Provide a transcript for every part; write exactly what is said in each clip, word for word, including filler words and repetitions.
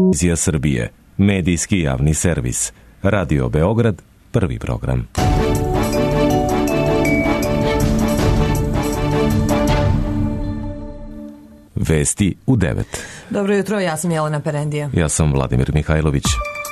Televizija Srbije, medijski javni servis. Radio Beograd, prvi program. Vesti u devet. Dobro jutro, ja sam Jelena Perendija. Ja sam Vladimir Mihajlović.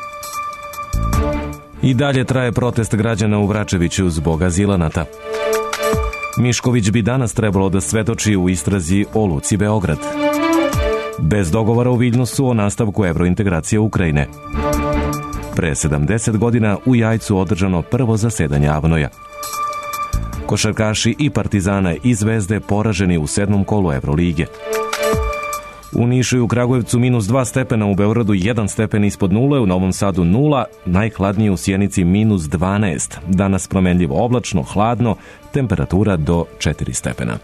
I dalje traje protest građana u Vračeviću zbog azilanata. Mišković bi danas trebalo da svedoči u istrazi o Luci Beograd. Bez dogovora u Viljnusu o nastavku evrointegracije Ukrajine. Pre sedamdeset godina u Jajcu održano prvo zasedanje Avnoja. Košarkaši i Partizana i Zvezde poraženi u sedmom kolu Evrolige. U Nišu i u Kragujevcu minus dva stepena, u Beogradu jedan stepen ispod nule, u Novom Sadu nula, najhladnije u Sjenici minus dvanaest. Danas promenljivo oblačno, hladno, temperatura do četiri stepena.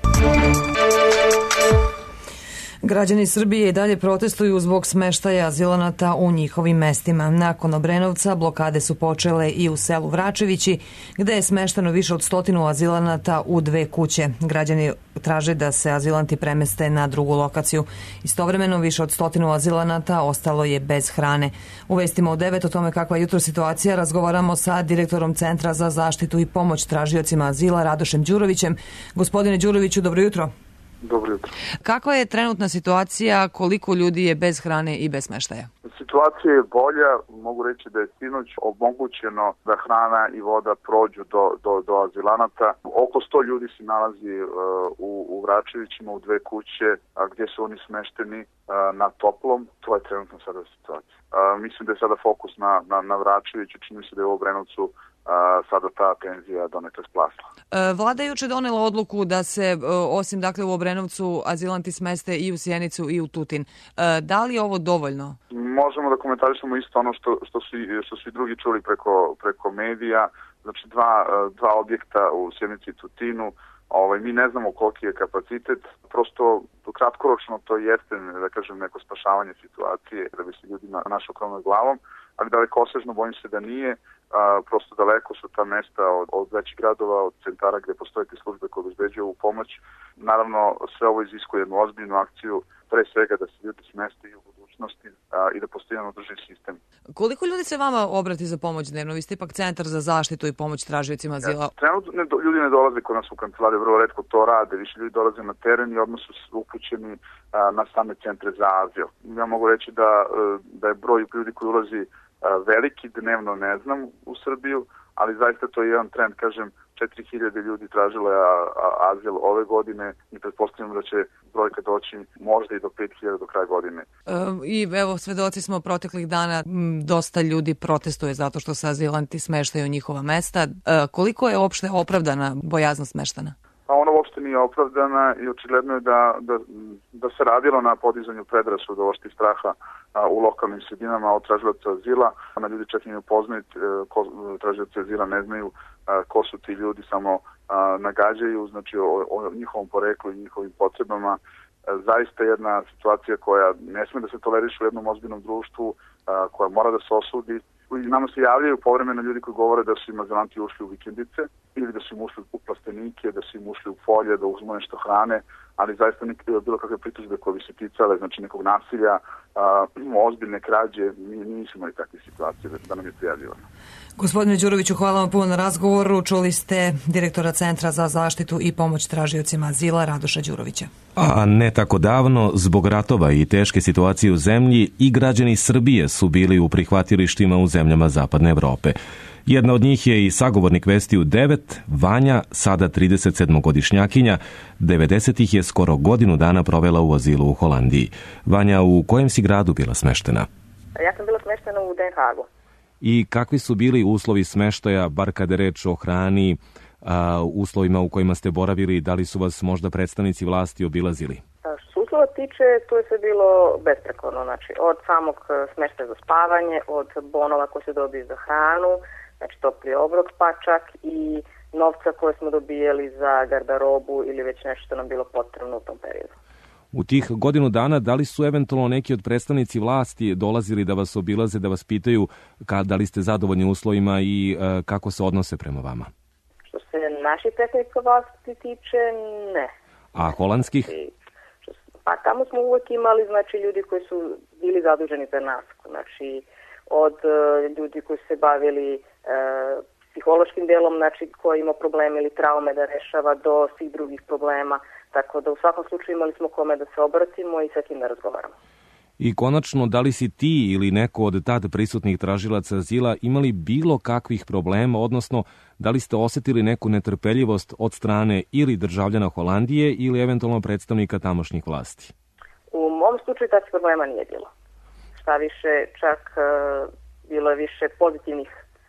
Građani Srbije i dalje protestuju zbog smeštaja azilanata u njihovim mestima. Nakon Obrenovca blokade su počele i u selu Vračevići, gde je smešteno više od stotinu azilanata u dve kuće. Građani traže da se azilanti premeste na drugu lokaciju. Istovremeno više od stotinu azilanata ostalo je bez hrane. U vestima u devet o tome kakva je jutro situacija razgovaramo sa direktorom Centra za zaštitu i pomoć tražiocima azila Radošem Đurovićem. Gospodine Đuroviću, dobro jutro. Dobro jutro. Kakva je trenutna situacija, koliko ljudi je bez hrane i bez smeštaja? Situacija je bolja, mogu reći da je sinoć omogućeno da hrana i voda prođu do, do, do azilanata. Oko sto ljudi se nalazi uh, u, u Vračevićima, u dve kuće, a gdje su oni smešteni uh, na toplom. To je trenutno sada situacija. Uh, mislim da je sada fokus na, na, na Vračeviću, čini se da je u Obrenovcu Uh, sada ta tenzija donekle splasla. E, Vlada je juče donela odluku da se, e, osim dakle u Obrenovcu, azilanti smeste i u Sjenicu i u Tutin. E, da li je ovo dovoljno? Možemo da komentarišemo isto ono što, što, su, što su i drugi čuli preko, preko medija. Znači dva, dva objekta u Sjenici i Tutinu. Ovaj, mi ne znamo koliki je kapacitet. Prosto kratkoročno to jeste, da kažem, neko spašavanje situacije da bi se ljudi našao krov nad glavom, ali dalekosežno bojim se da nije. A, prosto daleko su ta mesta od, od većih gradova, od centara gde postoje te službe koje obezbeđuju u pomoć. Naravno, sve ovo iziskuje jednu ozbiljnu akciju, pre svega da se ljudi smeste i u budućnosti a, i da postoji jedan održiv sistem. Koliko ljudi se vama obrati za pomoć dnevno? Vi ste ipak Centar za zaštitu i pomoć tražiocima azila. Ja, trenutno ne, ljudi ne dolaze kod nas u kancelariju, vrlo retko to rade, više ljudi dolaze na teren i odmah su upućeni a, na same centre za azil. Ja mogu reći da, da je broj ljudi koji ulazi veliki, dnevno ne znam u Srbiju, ali zaista to je jedan trend, kažem, četiri hiljade ljudi tražilo je azil ove godine i pretpostavljamo da će brojka doći možda i do pet hiljada do kraja godine. E, I evo, svedoci smo proteklih dana, m, dosta ljudi protestuje zato što se azilanti smeštaju u njihova mesta. E, koliko je uopšte opravdana bojaznost meštana? Pa ona uopšte nije opravdana i očigledno je da, da, da se radilo na podizanju predrasuda, ošti straha a, u lokalnim sredinama od tražilaca azila. Ona ljudi čak nije upoznaju, tražilaca azila ne znaju a, ko su ti ljudi, samo a, nagađaju, znači o, o njihovom poreklu i njihovim potrebama. A, zaista jedna situacija koja ne sme da se toleriše u jednom ozbiljnom društvu, a, koja mora da se osudi. I nama se javljaju povremeno ljudi koji govore da su im azilanti ušli u vikendice ili da su im ušli u plastenike, da su im ušli u polje, da uzmu nešto hrane, ali zaista nikada bilo kakve pritužbe koje bi se ticale, znači nekog nasilja, a, ozbiljne krađe, mi nismo imali takve situacije da nam je prijavljivano. Gospodine Đuroviću, hvala vam puno na razgovoru. Čuli ste direktora Centra za zaštitu i pomoć tražiocima azila Radoša Đurovića. A ne tako davno, zbog ratova i teške situacije u zemlji, i građani Srbije su bili u prihvatilištima u zemljama Zapadne Evrope. Jedna od njih je i sagovornik Vesti u devet, Vanja, sada tridesetsedmogodišnjakinja, devedesetih je skoro godinu dana provela u azilu u Holandiji. Vanja, u kojem si gradu bila smeštena? Ja sam bila smeštena u Den Haagu. I kakvi su bili uslovi smeštaja, bar kada je reč o hrani, a, uslovima u kojima ste boravili, da li su vas možda predstavnici vlasti obilazili? Što se uslova tiče, to je sve bilo besprekorno, znači od samog smeštaja za spavanje, od bonova koje se dobiju za hranu, znači topli obrok pa čak i novca koje smo dobijali za garderobu ili već nešto što nam bilo potrebno u tom periodu. U tih godinu dana, da li su eventualno neki od predstavnici vlasti dolazili da vas obilaze, da vas pitaju ka, da li ste zadovoljni uslovima i e, kako se odnose prema vama? Što se naših predstavnika vlasti tiče, ne. A holandskih? Pa tamo smo uvek imali, znači, ljudi koji su bili bili zaduženi za nas. Znači, od ljudi koji su se bavili e, psihološkim delom, znači koji ima probleme ili traume da rešava, do svih drugih problema. Tako da u svakom slučaju imali smo kome da se obratimo i sa kim da razgovaramo. I konačno, da li si ti ili neko od tada prisutnih tražilaca azila imali bilo kakvih problema, odnosno da li ste osetili neku netrpeljivost od strane ili državljana Holandije ili eventualno predstavnika tamošnjih vlasti? U mom slučaju takvih problema nije bilo. Šta više, čak uh, bilo je više pozitivnih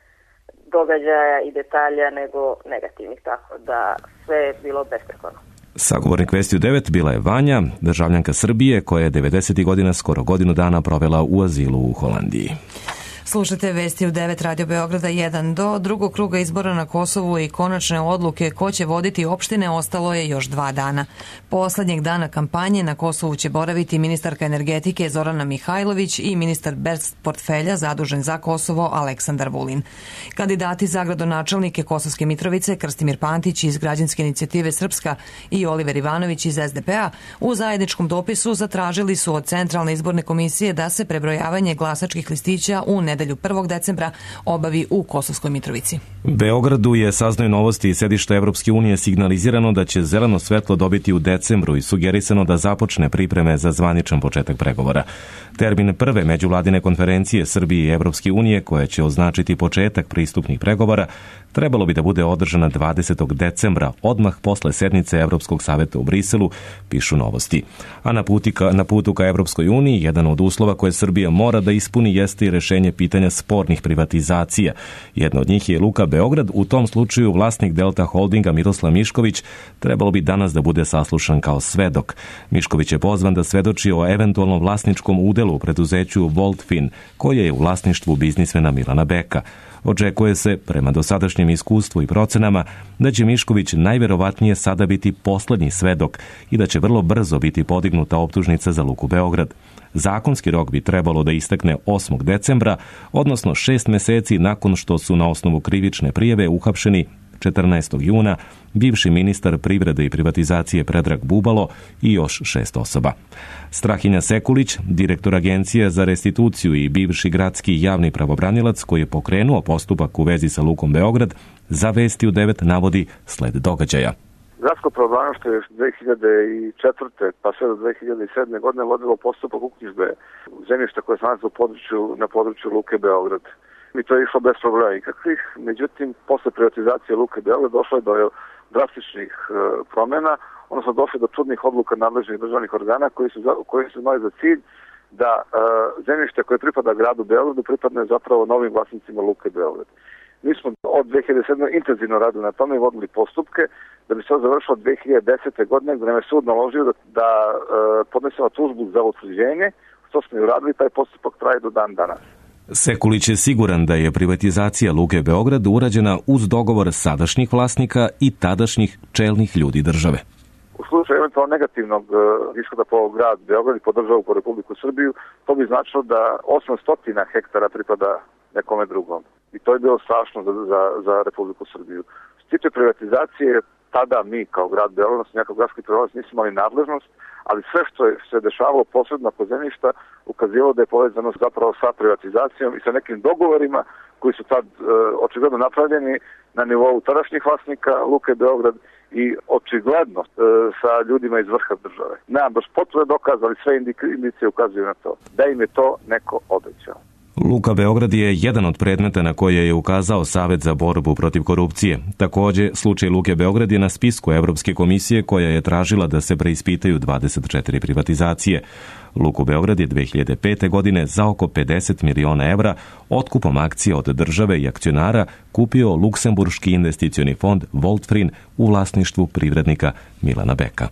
događaja i detalja nego negativnih, tako da sve je bilo besprekorno. Sagovornik Vesti u devet bila je Vanja, državljanka Srbije koja je devedesetih godina skoro godinu dana provela u azilu u Holandiji. Slušajte Vesti u devet Radio Beograda jedan. Do drugog kruga izbora na Kosovu i konačne odluke ko će voditi opštine ostalo je još dva dana. Poslednjeg dana kampanje na Kosovu će boraviti ministarka energetike Zorana Mihajlović i ministar bez portfelja zadužen za Kosovo Aleksandar Vulin. Kandidati za gradonačelnike Kosovske Mitrovice Krstimir Pantić iz Građanske inicijative Srpska i Oliver Ivanović iz es de pe a u zajedničkom dopisu zatražili su od Centralne izborne komisije da se prebrojavanje glasačkih listića u nedelju prvog decembra obavi u Kosovskoj Mitrovici. Beogradu je, saznaju novosti iz sedišta Evropske unije, signalizirano da će zeleno svetlo dobiti u decembru i sugerisano da započne pripreme za zvaničan početak pregovora. Termin prve međuvladine konferencije Srbije i Evropske unije, koja će označiti početak pristupnih pregovora, trebalo bi da bude održana dvadesetog decembra, odmah posle sednice Evropskog saveta u Briselu, pišu novosti. A na, putika, na putu ka Evropskoj uniji, jedan od uslova koje Srbija mora da ispuni jeste i rešenje pitanja spornih privatizacija. Jedna od njih je Luka Beograd, u tom slučaju vlasnik Delta Holdinga Miroslav Mišković trebalo bi danas da bude saslušan kao svedok. Mišković je pozvan da svedoči o eventualnom vlasničkom udelu u preduzeću Voltfin, koje je u vlasništvu biznismena Milana Beka. Očekuje se, prema dosadašnjem iskustvu i procenama, da će Mišković najverovatnije sada biti poslednji svedok i da će vrlo brzo biti podignuta optužnica za Luku Beograd. Zakonski rok bi trebalo da istekne osmog decembra, odnosno šest meseci nakon što su na osnovu krivične prijave uhapšeni četrnaestog juna bivši ministar privrede i privatizacije Predrag Bubalo i još šest osoba. Strahinja Sekulić, direktor Agencije za restituciju i bivši gradski javni pravobranilac koji je pokrenuo postupak u vezi sa Lukom Beograd, za Vesti u devet navodi sled događaja. Gradsko pravobranilaštvo je dve hiljade četvrte pa sve do dve hiljade sedme godine vodilo postupak uknjižbe zemljišta koje se nalazi u području, na području Luke Beograd. I to je išlo bez problema ikakvih. Međutim, posle privatizacije Luke Beograd došlo je do drastičnih e, promjena, odnosno došlo do čudnih odluka nadležnih državnih organa koji su, koji su imali za cilj da e, zemljište koje pripada gradu Beogradu pripadne zapravo novim vlasnicima Luke Beograd. Mi smo od dve hiljade sedme intenzivno radili na tome i vodili postupke da bi se to završilo dve hiljade desete godine, gdje nam je sud naložio da, da e, podnesemo tužbu za utvrđenje, što smo i uradili, taj postupak traje do dan danas. Sekulić je siguran da je privatizacija Luke Beograd urađena uz dogovor sadašnjih vlasnika i tadašnjih čelnih ljudi države. U slučaju eventualno negativnog ishoda po grad Beograd i po državu, po Republiku Srbiju, to bi značilo da osamsto hektara pripada nekome drugom. I to je bilo strašno za, za, za Republiku Srbiju. Što se tiče privatizacije, tada mi kao grad Beograd, odnosno nekako gradski privatizac, nismo imali nadležnost, ali sve što je se dešavalo posredno oko zemljišta ukazivalo da je povezano zapravo sa privatizacijom i sa nekim dogovorima koji su tad e, očigledno napravljeni na nivou tadašnjih vlasnika Luke Beograd i očigledno e, sa ljudima iz vrha države. Nemam baš potvrde dokaz, ali sve indicije ukazuju na to da im je to neko obećao. Luka Beograd je jedan od predmeta na koje je ukazao Savet za borbu protiv korupcije. Takođe, slučaj Luke Beograd je na spisku Evropske komisije koja je tražila da se preispitaju dvadeset četiri privatizacije. Luku Beograd je dve hiljade pete. godine za oko pedeset miliona evra otkupom akcija od države i akcionara kupio luksemburški investicioni fond Voltfin u vlasništvu privrednika Milana Beka.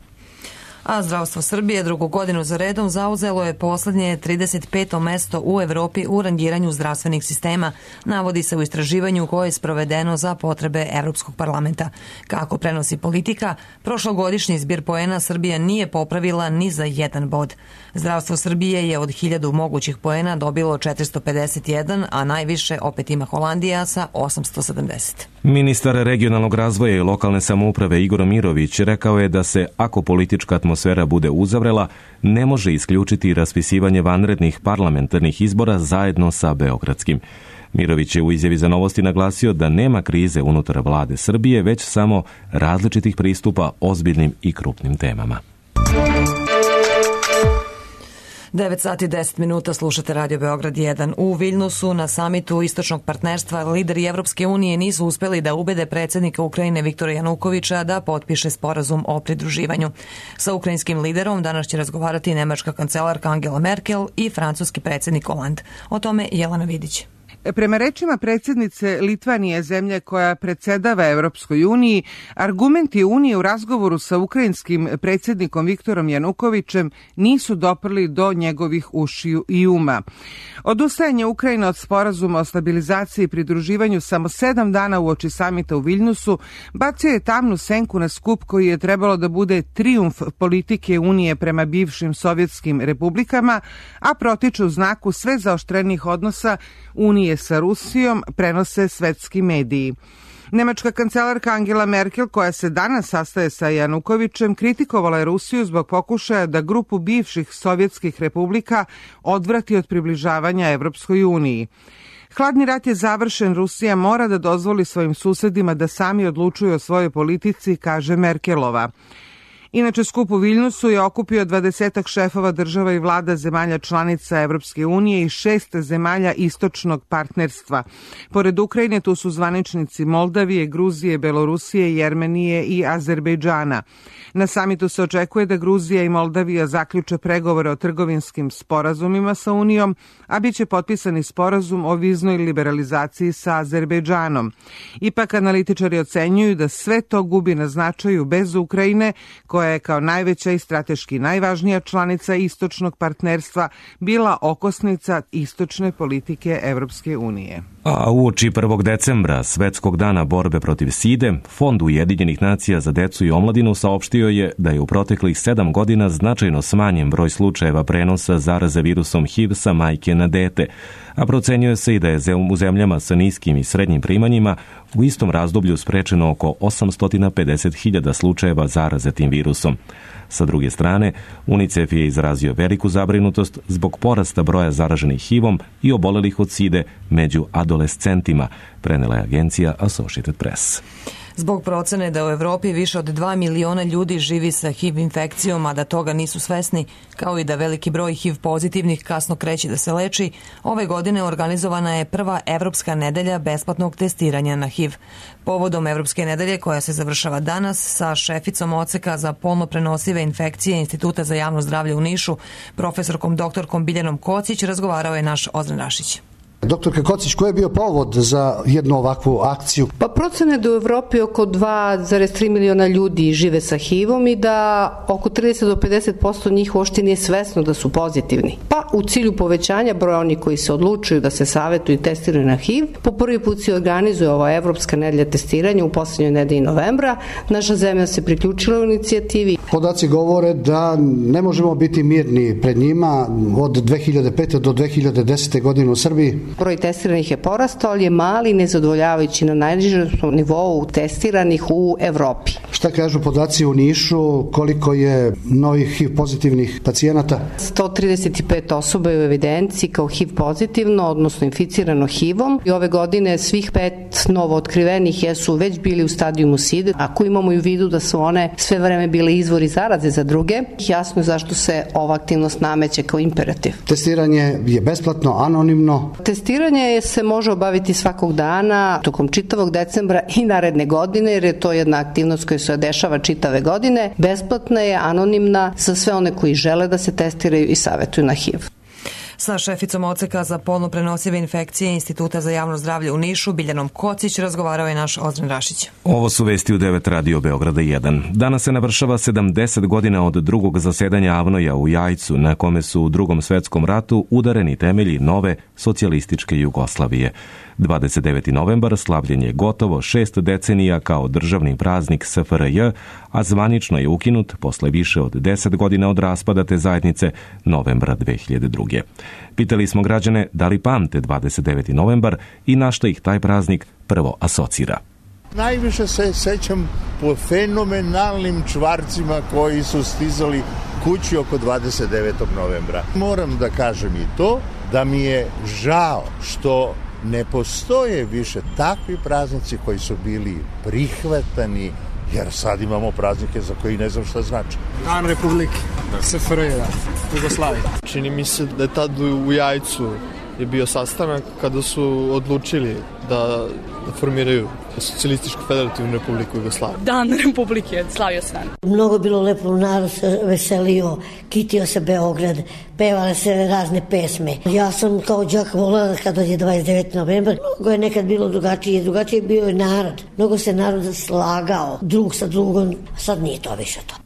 A zdravstvo Srbije drugu godinu za redom zauzelo je poslednje trideset peto mesto u Evropi u rangiranju zdravstvenih sistema, navodi se u istraživanju koje je sprovedeno za potrebe Evropskog parlamenta. Kako prenosi Politika, prošlogodišnji zbir poena Srbija nije popravila ni za jedan bod. Zdravstvo Srbije je od hiljadu mogućih poena dobilo četiristo pedeset jedan, a najviše opet ima Holandija sa osamsto sedamdeset. Ministar regionalnog razvoja i lokalne samouprave Igor Mirović rekao je da se, ako politička atmosfera atmosfera bude uzavrela, ne može isključiti raspisivanje vanrednih parlamentarnih izbora zajedno sa beogradskim. Mirović je u izjavi za Novosti naglasio da nema krize unutar vlade Srbije, već samo različitih pristupa ozbiljnim i krupnim temama. devet sati deset minuta, slušate Radio Beograd jedan. U Viljnusu na samitu Istočnog partnerstva lideri Evropske unije nisu uspeli da ubede predsjednika Ukrajine Viktora Janukovića da potpiše sporazum o pridruživanju. Sa ukrajinskim liderom danas će razgovarati nemačka kancelarka Angela Merkel i francuski predsjednik Hollande. O tome Jelena Vidić. Prema rečima predsjednice Litvanije, zemlje koja predsjedava Evropskoj uniji, argumenti Unije u razgovoru sa ukrajinskim predsjednikom Viktorom Janukovićem nisu doprli do njegovih ušiju i uma. Odustajanje Ukrajine od sporazuma o stabilizaciji i pridruživanju samo sedam dana uoči samita u Viljnusu bacio je tamnu senku na skup koji je trebalo da bude trijumf politike Unije prema bivšim sovjetskim republikama, a protiče u znaku sve zaoštrenih odnosa Unije sa Rusijom, prenose svetski mediji. Nemačka kancelarka Angela Merkel, koja se danas sastaje sa Janukovićem, kritikovala je Rusiju zbog pokušaja da grupu bivših sovjetskih republika odvrati od približavanja Evropskoj uniji. Hladni rat je završen, Rusija mora da dozvoli svojim susedima da sami odlučuju o svojoj politici, kaže Merkelova. Inače, skup u Viljnusu je okupio dvadesetak šefova država i vlada zemalja članica Evropske unije i šest zemalja istočnog partnerstva. Pored Ukrajine tu su zvaničnici Moldavije, Gruzije, Belorusije, Jermenije i Azerbejdžana. Na samitu se očekuje da Gruzija i Moldavija zaključe pregovore o trgovinskim sporazumima sa Unijom, a bit će potpisani sporazum o viznoj liberalizaciji sa Azerbejdžanom. Ipak analitičari ocenjuju da sve to gubi na značaju bez Ukrajine, koja je kao najveća i strateški najvažnija članica istočnog partnerstva bila okosnica istočne politike Evropske unije. A uoči prvog decembra, Svetskog dana borbe protiv side, Fond Ujedinjenih nacija za decu i omladinu saopštio je da je u proteklih sedam godina značajno smanjen broj slučajeva prenosa zaraze virusom H I V sa majke na dete, a procenjuje se i da je u zemljama sa niskim i srednjim primanjima u istom razdoblju sprečeno oko osamsto pedeset hiljada slučajeva zaraze tim virusom. Sa druge strane, UNICEF je izrazio veliku zabrinutost zbog porasta broja zaraženih H I V-om i obolelih od side među adolescentima, prenela je agencija Associated Press. Zbog procene da u Evropi više od dva miliona ljudi živi sa H I V infekcijom, a da toga nisu svesni, kao i da veliki broj H I V pozitivnih kasno kreće da se leči, ove godine organizovana je prva Evropska nedelja besplatnog testiranja na H I V. Povodom Evropske nedelje, koja se završava danas, sa šeficom odseka za polno prenosive infekcije Instituta za javno zdravlje u Nišu, profesorkom doktorkom Biljanom Kocić, razgovarao je naš Ozren Rašić. Doktorka Kocić, koji je bio povod za jednu ovakvu akciju? Pa procene da u Evropi oko dva zarez tri miliona ljudi žive sa H I V-om i da oko trideset do pedeset posto njih uopšte nije svesno da su pozitivni. Pa u cilju povećanja broja onih koji se odlučuju da se savetuju i testiraju na H I V, po prvi put se organizuje ova Evropska nedelja testiranja u poslednjoj nedelji novembra. Naša zemlja se priključila u inicijativi. Podaci govore da ne možemo biti mirni pred njima od dve hiljade pete do dve hiljade desete godine u Srbiji. Broj testiranih je porastao, ali je mali i nezadovoljavajući na najnižem nivou testiranih u Evropi. Šta kažu podaci u Nišu, koliko je novih H I V pozitivnih pacijenata? sto trideset pet osoba je u evidenciji kao H I V pozitivno, odnosno inficirano H I V-om. I ove godine svih pet novo otkrivenih jesu već bili u stadijumu side. Ako imamo i u vidu da su one sve vreme bile izvori zaraze za druge, jasno je zašto se ova aktivnost nameće kao imperativ. Testiranje je besplatno, anonimno. Testiranje se može obaviti svakog dana, tokom čitavog decembra i naredne godine, jer je to jedna aktivnost koja se dešava čitave godine. Besplatna je, anonimna za sve one koji žele da se testiraju i savetuju na H I V. Sa šeficom odseka za polno prenosive infekcije Instituta za javno zdravlje u Nišu, Biljanom Kocić, razgovarao je naš Ozren Rašić. Ovo su vesti u devet Radio Beograda jedan. Danas se navršava sedamdeset godina od drugog zasedanja Avnoja u Jajcu, na kome su u Drugom svetskom ratu udareni temelji nove socijalističke Jugoslavije. dvadeset deveti novembar slavljen je gotovo šest decenija kao državni praznik S F R J, a zvanično je ukinut posle više od deset godina od raspada te zajednice novembra dve hiljade druge. Pitali smo građane da li pamte dvadeset deveti novembar i na što ih taj praznik prvo asocira. Najviše se sećam po fenomenalnim čvarcima koji su stizali kući oko dvadeset devetog novembra. Moram da kažem i to da mi je žao što ne postoje više takvi praznici koji su bili prihvatani, jer sad imamo praznike za koji ne znam šta znači. Dan Republike, S F R J, Jugoslavije. Čini mi se da je tad u Jajcu je bio sastanak kada su odlučili da, da formiraju Socijalističku federativnu republiku Jugoslavije. Dan Republike, slavio se dan. Mnogo bilo lepo, narod se veselio, kitio se Beograd, pevale se razne pesme. Ja sam kao đak volala kada je dvadeset deveti novembar. Mnogo je nekad bilo drugačije, drugačije bio je narod. Mnogo se narod slagao, drug sa drugom, sad nije to više to.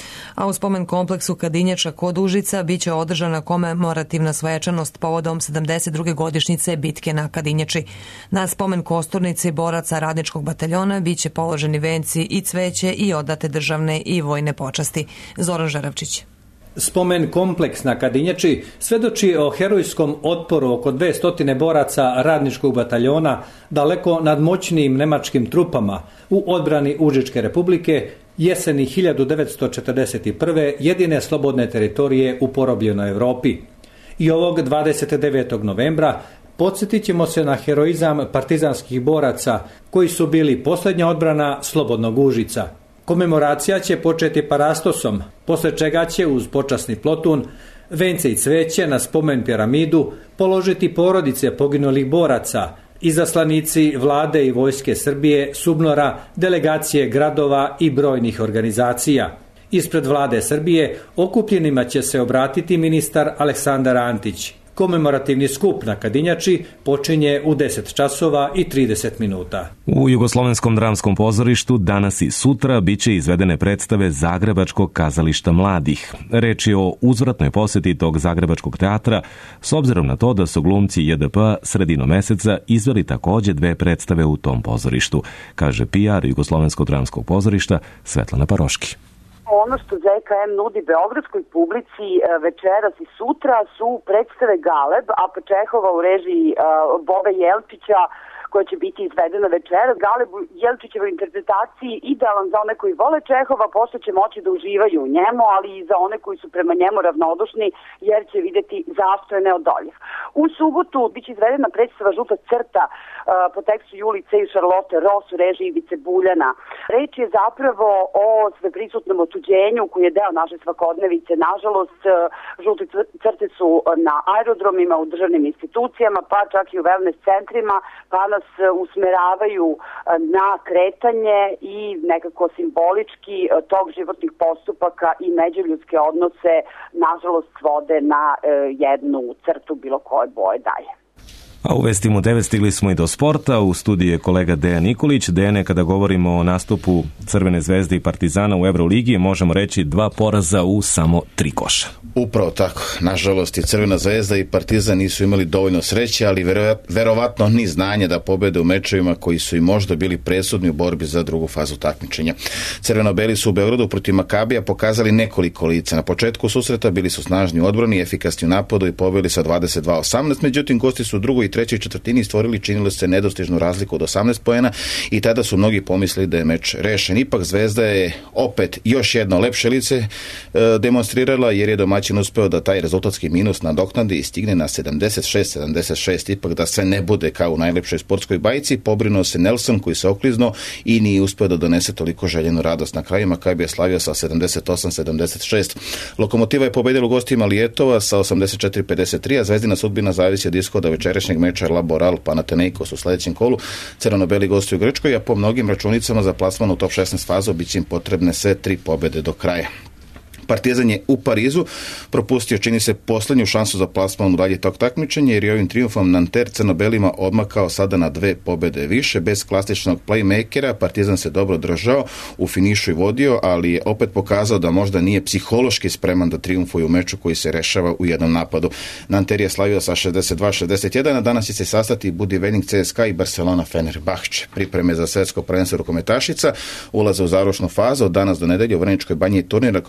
A u spomen kompleksu Kadinjača kod Užica biće održana komemorativna svečanost povodom sedamdeset druge godišnjice bitke na Kadinjači. Na spomen kosturnici boraca radničkog bataljona biće položeni venci i cveće i odate državne i vojne počasti. Zoran Žaravčić. Spomen kompleks na Kadinjači svedoči o herojskom otporu oko dvesta boraca radničkog bataljona daleko nad moćnim nemačkim trupama u odbrani Užičke republike jeseni hiljadu devetsto četrdeset prve jedine slobodne teritorije u porobljenoj Evropi. I ovog dvadeset devetog novembra podsjetit ćemo se na heroizam partizanskih boraca koji su bili posljednja odbrana slobodnog Užica. Komemoracija će početi parastosom, posle čega će uz počasni plotun, vence i cveće na spomen piramidu položiti porodice poginulih boraca, izaslanici vlade i vojske Srbije, SUBNOR-a, delegacije gradova i brojnih organizacija. Ispred vlade Srbije okupljenima će se obratiti ministar Aleksandar Antić. Komemorativni skup na Kadinjači počinje u deset časova i trideset minuta. U Jugoslovenskom dramskom pozorištu danas i sutra biće izvedene predstave Zagrebačkog kazališta mladih. Reč je o uzvratnoj posjeti tog Zagrebačkog teatra, s obzirom na to da su glumci J D P sredinom meseca izveli također dve predstave u tom pozorištu, kaže P R Jugoslovenskog dramskog pozorišta Svetlana Paroški. Ono što Z K M nudi beogradskoj publici večeras i sutra su predstave Galeb, a pa Čehova u režiji Bobe Jelčića, koja će biti izvedena večeras. Galeb u Jelčićevoj interpretaciji idealan za one koji vole Čehova, posle će moći da uživaju u njemu, ali i za one koji su prema njemu ravnodušni, jer će videti zašto je neodoljiv. U subotu biće izvedena predstava Žuta crta po tekstu Julice i Charlotte Ross u režiji Ivice Buljana. Reč je zapravo o sveprisutnom otuđenju koji je deo naše svakodnevice. Nažalost, žute crte su na aerodromima, u državnim institucijama, pa čak i u wellness centrima, pa nas usmeravaju na kretanje i nekako simbolički tog životnih postupaka i međuljudske odnose nažalost svode na jednu crtu bilo koje boje dalje. A u vestima devet stigli smo i do sporta. U studiju je kolega Dejan Nikolić. Dejane, kada govorimo o nastupu Crvene zvezde i Partizana u Euroligi, možemo reći dva poraza u samo tri koša. Upravo tako. Nažalost, i Crvena zvezda i Partizan nisu imali dovoljno sreće, ali verovatno ni znanje da pobede u mečevima koji su i možda bili presudni u borbi za drugu fazu takmičenja. Crveno-beli su u Beogradu protiv Makabija pokazali nekoliko lica. Na početku susreta bili su snažni u odbrani, efikasni u napadu i pobedili sa dvadeset dva osamnaest, međutim gosti su u drugoj i trećoj četvrtini stvorili, činilo se nedostižnu razliku od osamnaest poena i tada su mnogi pomislili da je meč rešen. Ipak Zvezda je opet još jedno lepše lice e, demonstrirala, jer je domaćin uspeo da taj rezultatski minus nadoknadi i stigne na sedamdeset šest sedamdeset šest. Ipak da sve ne bude kao u najlepšoj sportskoj bajci, pobrinuo se Nelson koji se okliznuo i nije uspeo da donese toliko željenu radost. Na kraju Makabi je slavio sa sedamdeset osam sedamdeset šest. Lokomotiva je pobedila u gostima Lijetova sa osamdeset četiri pedeset tri, a Zvezdina sudbina zavisi od ishoda večerašnjeg meča Laboral Panathinaikos u sledećem kolu. Crveno-beli gosti u Grčkoj, a po mnogim računicama za plasman u top šesnaest fazu biće im potrebne sve tri pobede do kraja. Partizan je u Parizu propustio, čini se, posljednju šansu za plasman u dalje tog takmičenja, jer je ovim triumfom Nanter crno-belima odmakao sada na dve pobede više. Bez klasičnog playmakera Partizan se dobro držao, u finišu i vodio, ali je opet pokazao da možda nije psihološki spreman da triumfuje u meču koji se rešava u jednom napadu. Nanter je slavio sa šezdeset dva šezdeset jedan, a danas će se sastati Budi Vening C S K a i Barcelona Fenerbahče. Pripreme za svetsko prvenstvo rukometašica ulaze u završnu fazu od danas do nedelje u Vrnjačkoj banji i turnir na kome će naša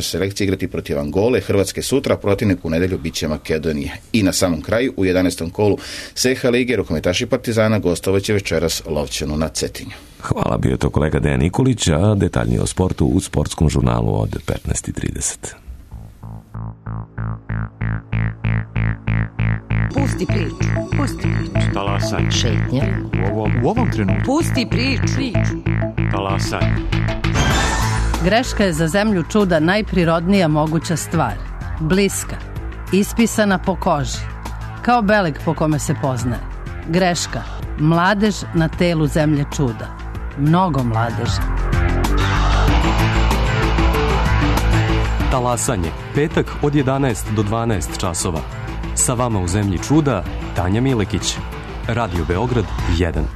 selekcija igrati protiv Angole, Hrvatske sutra, protivnik u nedelju bit će Makedonija. I na samom kraju, u jedanaestom kolu S E H A lige, rukometaši Partizana gostovaće večeras Lovćanu na Cetinju. Hvala, bio to kolega Dejan Nikolić, a detaljnije o sportu u sportskom žurnalu od petnaest i trideset. Pusti priču, pusti priču. Talasaj. Šetnja. U ovom, u ovom trenutku. Pusti priču. Talasaj. Greška je za zemlju čuda najprirodnija moguća stvar. Bliska, ispisana po koži, kao beleg po kome se poznaje. Greška, mladež na telu zemlje čuda. Mnogo mladeža. Talasanje, petak od jedanaest do dvanaest časova. Sa vama u zemlji čuda, Tanja Milekić. Radio Beograd jedan.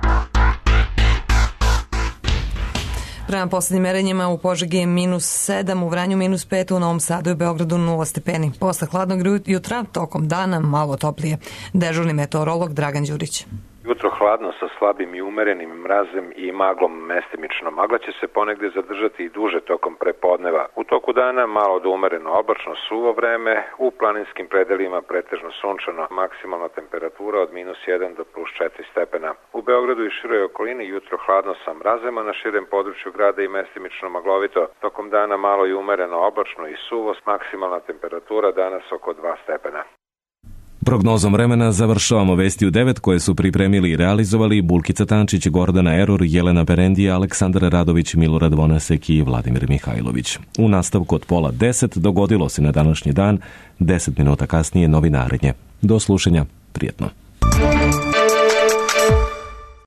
Prema poslednjim merenjima u Požegi je minus sedam, u Vranju minus pet, u Novom Sadu i u Beogradu nula stepeni. Posle hladnog jutra, tokom dana, malo toplije. Dežurni meteorolog Dragan Đurić. Jutro hladno sa slabim i umerenim mrazem i maglom mestimično. Magla će se ponegde zadržati i duže tokom prepodneva. U toku dana malo do umereno oblačno suvo vreme, u planinskim predelima pretežno sunčano, maksimalna temperatura od minus jedan do plus četiri stepena. U Beogradu i široj okolini jutro hladno sa mrazem, a na širem području grada i mestimično maglovito. Tokom dana malo i umereno oblačno i suvo, maksimalna temperatura danas oko dva stepena. Prognozom vremena završavamo vesti u devet koje su pripremili i realizovali Bulkica Tančić, Gordana Eror, Jelena Berendija, Aleksandar Radović, Milorad Vonasek i Vladimir Mihajlović. U nastavku od pola deset dogodilo se na današnji dan, deset minuta kasnije novinarenje. Do slušanja, prijetno.